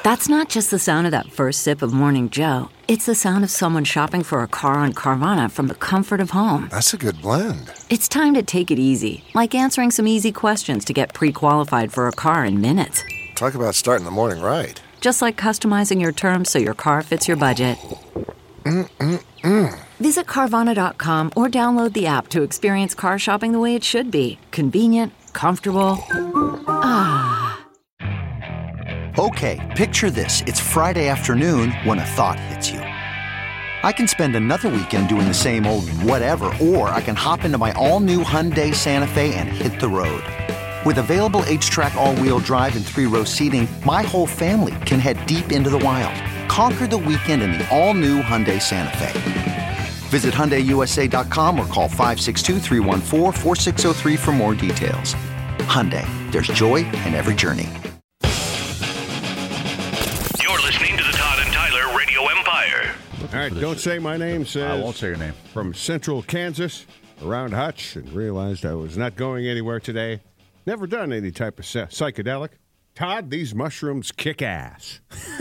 That's not just the sound of that first sip of Morning Joe. It's the sound of someone shopping for a car on Carvana from the comfort of home. That's a good blend. It's time to take it easy, like answering some easy questions to get pre-qualified for a car in minutes. Talk about starting the morning right. Just like customizing your terms so your car fits your budget. Visit Carvana.com or download the app to experience car shopping the way it should be. Convenient, comfortable. Okay, picture this. It's Friday afternoon when a thought hits you. I can spend another weekend doing the same old whatever, or I can hop into my all-new Hyundai Santa Fe and hit the road. With available H-Track all-wheel drive and 3-row seating, my whole family can head deep into the wild. Conquer the weekend in the all-new Hyundai Santa Fe. Visit HyundaiUSA.com or call 562-314-4603 for more details. Hyundai, there's joy in every journey. You're listening to the Todd and Tyler Radio Empire. All right, don't say my name, says. I won't say your name. From Central Kansas, around Hutch, and realized I was not going anywhere today. Never done any type of psychedelic. Todd, these mushrooms kick ass.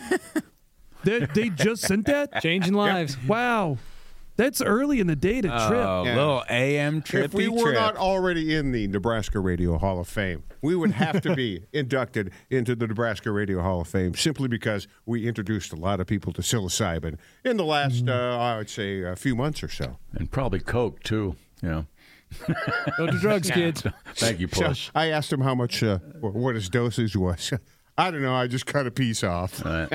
They just sent that? Changing lives. Yep. Wow. That's early in the day to trip. Oh, little AM trippy If we were not already in the Nebraska Radio Hall of Fame, we would have to be inducted into the Nebraska Radio Hall of Fame simply because we introduced a lot of people to psilocybin in the last, I would say, a few months or so. And probably coke, too, you know. Don't do drugs, kids. Thank you, Push. So I asked him how much, what his dosage was. I don't know. I just cut a piece off. Right.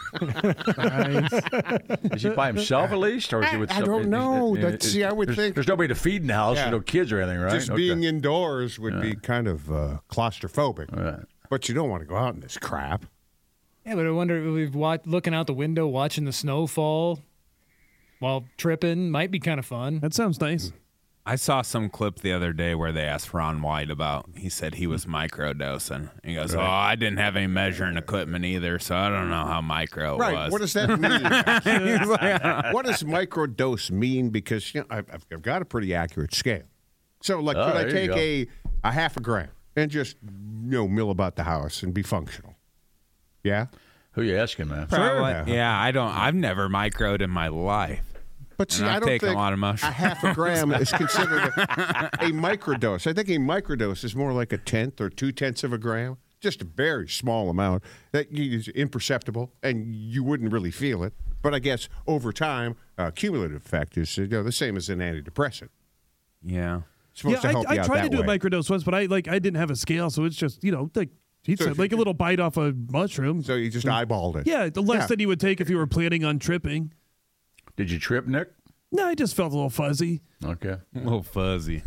Nice. Is he by himself at least, or is he with? I don't know. I would think there's nobody to feed in the house. There's no kids or anything, right? Just being indoors would be kind of claustrophobic. Right. But you don't want to go out in this crap. Yeah, but I wonder if we've looking out the window, watching the snow fall while tripping might be kind of fun. That sounds nice. I saw some clip the other day where they asked Ron White about, he said he was microdosing. He goes, I didn't have any measuring equipment either, so I don't know how micro it was. What does that mean? What does microdose mean? Because I've got a pretty accurate scale. So, could I take a half a gram and just, mill about the house and be functional? Yeah? Who are you asking, man? Probably, yeah, I've never microed in my life. But see, I don't take think a lot of mushrooms. A half a gram is considered a microdose. I think a microdose is more like 1/10 or 2/10 of a gram, just a very small amount that is imperceptible, and you wouldn't really feel it. But I guess over time, cumulative effect is the same as an antidepressant. Yeah, it's supposed to help you out I tried to do way. a microdose once, but I didn't have a scale, so it's just he said like a little bite off a mushroom. So you just eyeballed it. Yeah, the less than you would take if you were planning on tripping. Did you trip, Nick? No, I just felt a little fuzzy. Okay. A little fuzzy.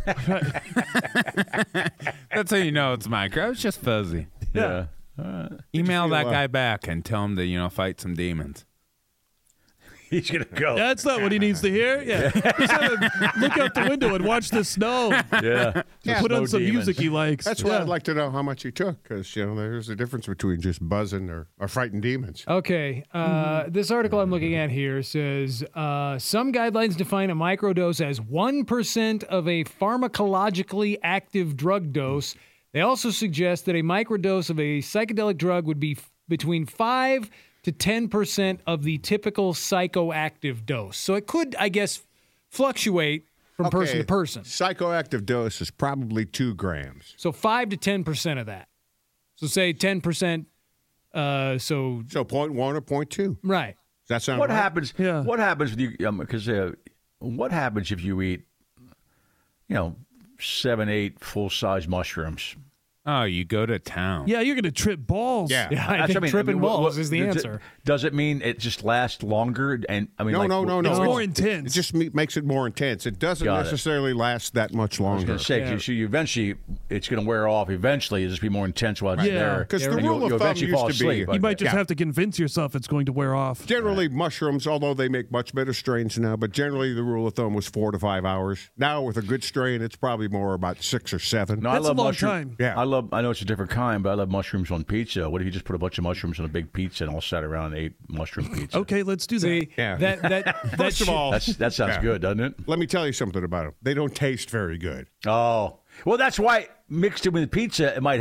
That's how you know it's micro. It's just fuzzy. Yeah. Email that guy back and tell him to, fight some demons. He's going to go. That's not what he needs to hear. Yeah. Just have him look out the window and watch the snow. Yeah. Put on some music he likes. That's why I'd like to know how much you took, because there's a difference between just buzzing or fighting demons. Okay, this article I'm looking at here says some guidelines define a microdose as 1% of a pharmacologically active drug dose. They also suggest that a microdose of a psychedelic drug would be between 5 to 10% of the typical psychoactive dose. So it could, I guess, fluctuate from person to person. Psychoactive dose is probably 2 grams. So 5 to 10% of that. So say 10%. So 0.1 or 0.2. Right. Does that sound What right? happens? Yeah. What happens with you? Because what happens if you eat, 7, 8 full-size mushrooms? Oh, you go to town. Yeah, you're going to trip balls. I think tripping balls is the answer. Does it mean it just lasts longer? And No. It's more intense. It just makes it more intense. It doesn't necessarily last that much I was longer. going to say, so you eventually, it's going to wear off. Eventually, it'll just be more intense while it's there. Because the And rule you'll of thumb eventually fall used to be, asleep. You might just have to convince yourself it's going to wear off. generally mushrooms, although they make much better strains now, but generally the rule of thumb was 4 to 5 hours. Now with a good strain, it's probably more about 6 or 7. No, That's I love a long mushroom. time. Yeah. I know it's a different kind, but I love mushrooms on pizza. What if you just put a bunch of mushrooms on a big pizza and all sat around and ate mushroom pizza? Okay, let's do that. See, Yeah. that First of all, That sounds good, doesn't it? let me tell you something about them. They don't taste very good. Oh. Well, that's why mixed it with pizza, it might help.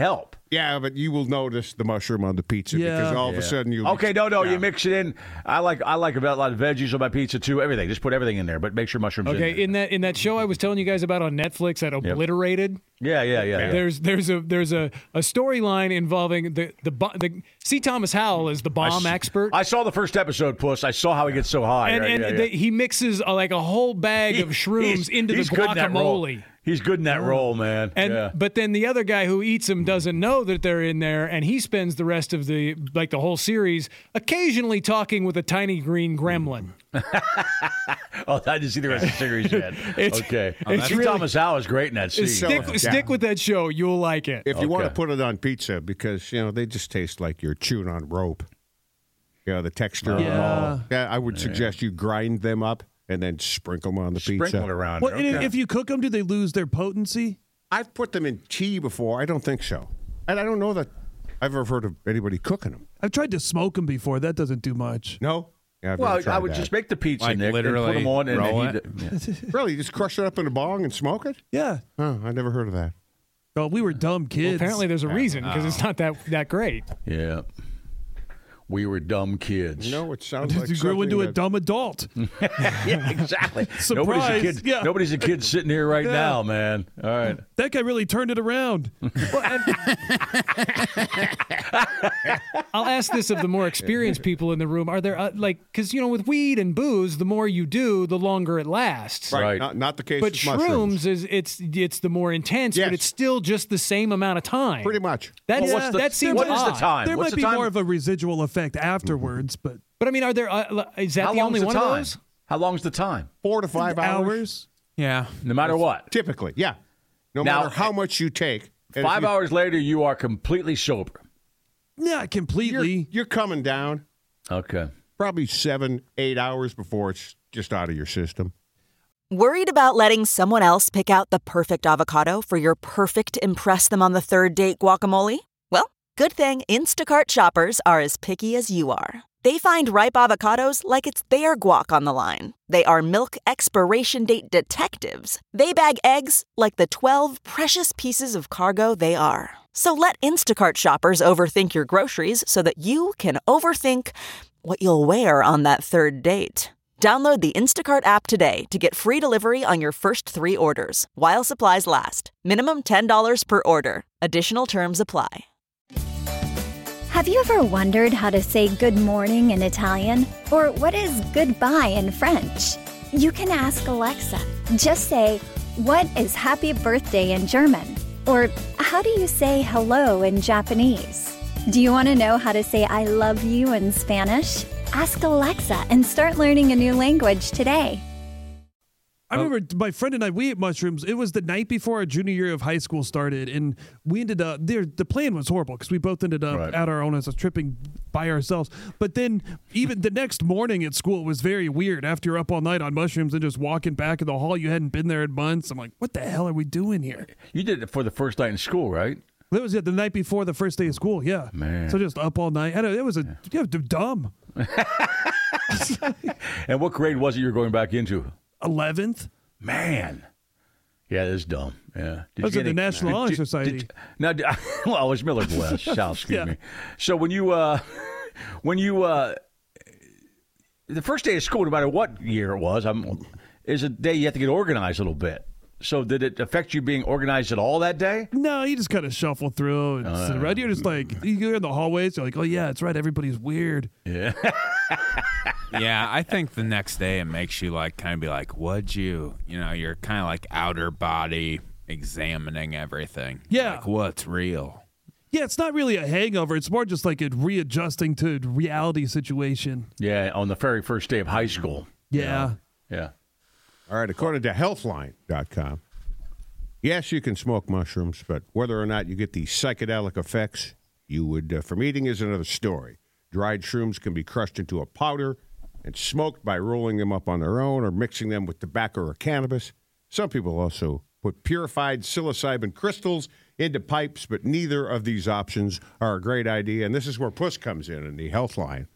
Yeah, but you will notice the mushroom on the pizza Yeah. because all of a sudden you. Okay, no, you mix it in. I like a lot of veggies on my pizza too. Everything, just put everything in there, but make sure mushrooms. Okay, in there. in that show I was telling you guys about on Netflix, that Obliterated. Yeah. There's a storyline involving the C. Thomas Howell is the bomb expert. I saw the first episode, Puss. I saw how he gets so high. And he mixes like a whole bag of shrooms into the he's good in that role. guacamole. He's good in that role, man. But then the other guy who eats them doesn't know that they're in there, and he spends the rest of the whole series occasionally talking with a tiny green gremlin. Oh, I didn't see the rest of the series yet. Okay. Thomas Howell is great in that scene. Stick with that show. You'll like it. If you want to put it on pizza, because they just taste like you're chewing on rope. The texture. Yeah. I would suggest you grind them up and then sprinkle them on the pizza. Sprinkle it around. Well, and if you cook them, do they lose their potency? I've put them in tea before. I don't think so. And I don't know that I've ever heard of anybody cooking them. I've tried to smoke them before. That doesn't do much. No? Yeah, I would just make the pizza, Nick, and put them on and roll heat it. Really? You just crush it up in a bong and smoke it? Yeah. Oh, I never heard of that. Well, we were dumb kids. Well, apparently there's a reason, because it's not that great. Yeah. We were dumb kids. No, it sounds like you grew into a dumb adult. Yeah, exactly. Surprise. Nobody's a kid sitting here right now, man. All right. That guy really turned it around. I'll ask this of the more experienced people in the room. Are there, because, with weed and booze, the more you do, the longer it lasts. Right. Not the case But with mushrooms. it's the more intense, Yes. but it's still just the same amount of time. Pretty much. That seems what is odd. the time? There What's might be the time? more of a residual effect afterwards, but But I mean, are there? Is that How the only long's one the of time? those? How long's the time? 4 to 5 hours. Yeah. No matter what. Typically, yeah. No Now, matter how much you take. And 5 hours later, you are completely sober. not completely. You're coming down Okay. probably 7-8 hours before it's just out of your system. Worried about letting someone else pick out the perfect avocado for your perfect impress them on the third date guacamole? Well, good thing Instacart shoppers are as picky as you are. They find ripe avocados like it's their guac on the line. They are milk expiration date detectives. They bag eggs like the 12 precious pieces of cargo they are. So let Instacart shoppers overthink your groceries so that you can overthink what you'll wear on that third date. Download the Instacart app today to get free delivery on your first 3 orders, while supplies last. Minimum $10 per order. Additional terms apply. Have you ever wondered how to say good morning in Italian? Or what is goodbye in French? You can ask Alexa. Just say, what is happy birthday in German? Or how do you say hello in Japanese? Do you want to know how to say I love you in Spanish? Ask Alexa and start learning a new language today. I remember my friend and I, we ate mushrooms. It was the night before our junior year of high school started, and we ended up there. The plan was horrible because we both ended up at our own as a tripping by ourselves. But then even the next morning at school, it was very weird. After you're up all night on mushrooms and just walking back in the hall, you hadn't been there in months. I'm like, what the hell are we doing here? You did it for the first night in school, right? That was the night before the first day of school. Yeah, Man. So just up all night. It was dumb. And what grade was it you were going back into? 11th. Man. Yeah, that's dumb. Yeah. That was at the National Honor Society. Well, it was Miller West South, excuse me. So when you the first day of school, no matter what year it was, is a day you have to get organized a little bit. So did it affect you being organized at all that day? No, you just kind of shuffle through and sit around. You're just like, you're in the hallways. You're like, oh, yeah, that's right. Everybody's weird. Yeah. Yeah, I think the next day it makes you kind of be like, what'd you know, you're kind of like outer body examining everything. Yeah. Like, what's real? Yeah, it's not really a hangover. It's more just like a readjusting to reality situation. Yeah, on the very first day of high school. Yeah. Yeah. All right, according to Healthline.com, yes, you can smoke mushrooms, but whether or not you get the psychedelic effects you would from eating is another story. Dried shrooms can be crushed into a powder and smoked by rolling them up on their own or mixing them with tobacco or cannabis. Some people also put purified psilocybin crystals into pipes, but neither of these options are a great idea. And this is where Puss comes in the Healthline.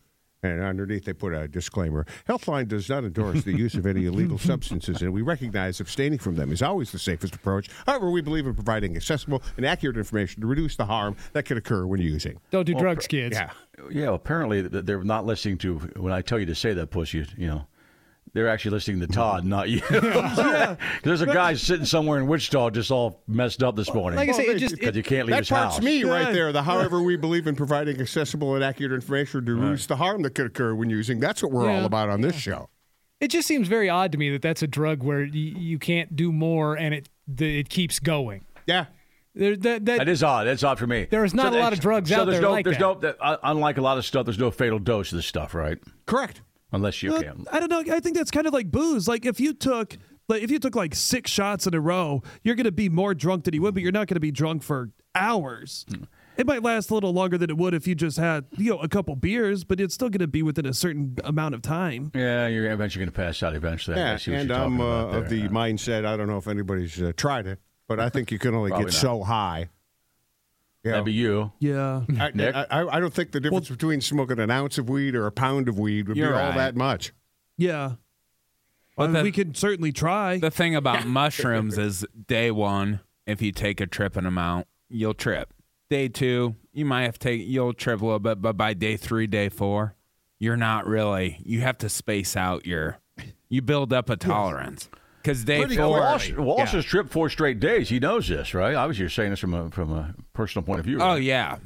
And underneath, they put a disclaimer. Healthline does not endorse the use of any illegal substances, and we recognize abstaining from them is always the safest approach. However, we believe in providing accessible and accurate information to reduce the harm that could occur when using. Don't do drugs, kids. Yeah. Yeah, apparently they're not listening to, when I tell you to say that, Puss, you know. They're actually listening to Todd, not you. There's a guy sitting somewhere in Wichita just all messed up this morning. Like I say, because you can't leave his That house. part's me right there. However, we believe in providing accessible and accurate information to reduce the harm that could occur when using. That's what we're all about on this show. It just seems very odd to me that that's a drug where you can't do more and it keeps going. Yeah. That is odd. That's odd for me. There's not a lot of drugs out there like that. Unlike a lot of stuff, there's no fatal dose of this stuff, right? Correct. Unless you can. I don't know. I think that's kind of like booze. Like if you took like 6 shots in a row, you're going to be more drunk than you would, but you're not going to be drunk for hours. It might last a little longer than it would if you just had, a couple beers, but it's still going to be within a certain amount of time. Yeah, you're eventually going to pass out eventually. Yeah, and I'm of the mindset, I don't know if anybody's tried it, but I think you can only get so high. That'd be you. Yeah. Nick? I don't think the difference between smoking an ounce of weed or a pound of weed would be all that much. Yeah. We could certainly try. The thing about mushrooms is day 1, if you take a tripping amount, you'll trip. Day 2, you'll trip a little bit, but by day 3, day 4, you're not really. You have to space out you build up a tolerance. Because day 4, Walsh has tripped 4 straight days. He knows this, right? Obviously, you're saying this from a personal point of view. Right? Oh yeah.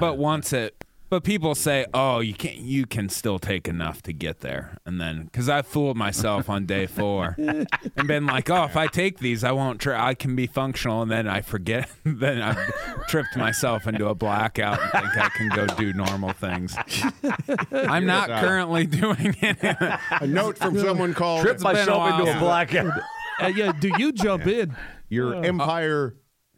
But people say, oh, you can still take enough to get there, and then because I fooled myself on day 4 and been like, oh, if I take these, I won't. I can be functional, and then I forget. Then I tripped myself into a blackout and think I can go do normal things. I'm not currently doing it. A note from someone called tripped myself into a blackout. Do you jump in? Your Empire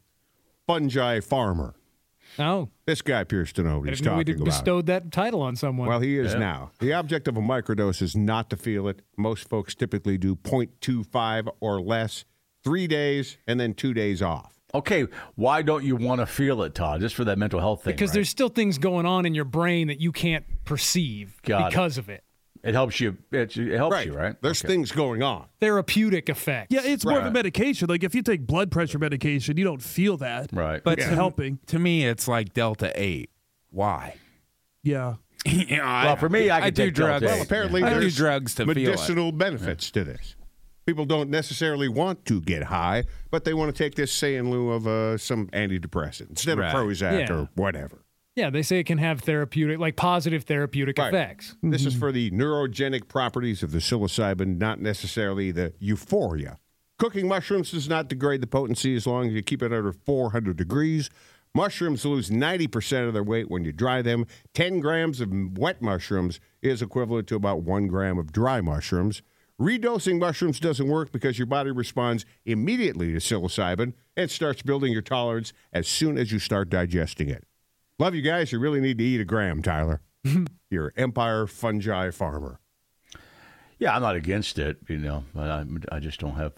fungi farmer. Oh. This guy appears to know what he's talking about. We bestowed that title on someone. Well, he is now. The object of a microdose is not to feel it. Most folks typically do 0.25 or less, 3 days, and then 2 days off. Okay, why don't you want to feel it, Todd? Just for that mental health thing, because there's still things going on in your brain that you can't perceive because of it. It helps you. It helps you, right? There's things going on. Therapeutic effects. Yeah, it's more of a medication. Like if you take blood pressure medication, you don't feel that. Right. But it's helping. To me, it's like Delta 8. Why? Yeah. Well, for me, I do drugs. Well, apparently I there's do drugs to medicinal benefits to this. People don't necessarily want to get high, but they want to take this, say, in lieu of some antidepressant instead of Prozac or whatever. Yeah, they say it can have positive therapeutic effects. This is for the neurogenic properties of the psilocybin, not necessarily the euphoria. Cooking mushrooms does not degrade the potency as long as you keep it under 400 degrees. Mushrooms lose 90% of their weight when you dry them. 10 grams of wet mushrooms is equivalent to about 1 gram of dry mushrooms. Redosing mushrooms doesn't work because your body responds immediately to psilocybin and starts building your tolerance as soon as you start digesting it. Love you guys. You really need to eat a gram, Tyler. You're Empire fungi farmer. Yeah, I'm not against it, but I just don't have,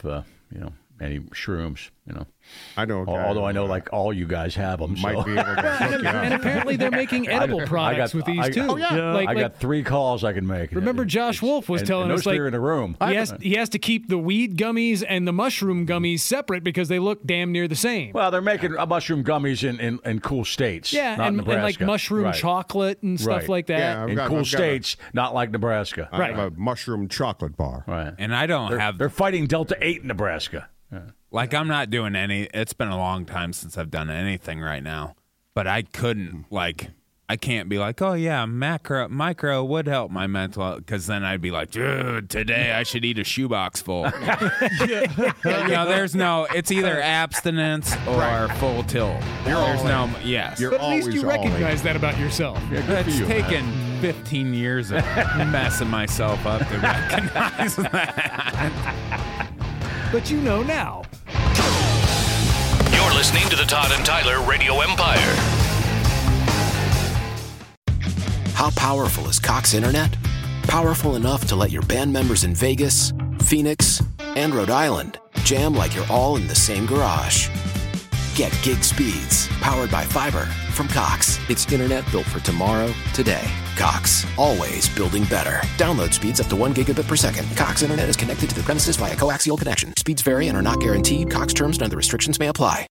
any shrooms, I know. Although I know, like, all you guys have them. Might be able to and apparently they're making edible products with these, too. Oh, yeah. I got 3 calls I can make. Remember Josh Wolf was telling us, in a room. He has to keep the weed gummies and the mushroom gummies separate because they look damn near the same. Well, they're making mushroom gummies in cool states. Yeah, not and Nebraska. like mushroom chocolate and stuff like that. Yeah, in cool states, not like Nebraska. I have a mushroom chocolate bar. Right. And I don't have... They're fighting Delta 8 in Nebraska. Yeah. Like, I'm not doing it's been a long time since I've done anything right now, but I couldn't, I can't be like, oh yeah, micro would help my mental, because then I'd be like, dude, today I should eat a shoebox full. It's either abstinence or full tilt. Yes. But at least you recognize that about yourself. Yeah, it's taken 15 years of messing myself up to recognize that. But you know now. You're listening to the Todd and Tyler Radio Empire. How powerful is Cox Internet? Powerful enough to let your band members in Vegas, Phoenix, and Rhode Island jam like you're all in the same garage. Get gig speeds powered by fiber from Cox. It's internet built for tomorrow, today. Cox, always building better. Download speeds up to 1 gigabit per second. Cox internet is connected to the premises via coaxial connection. Speeds vary and are not guaranteed. Cox terms and other restrictions may apply.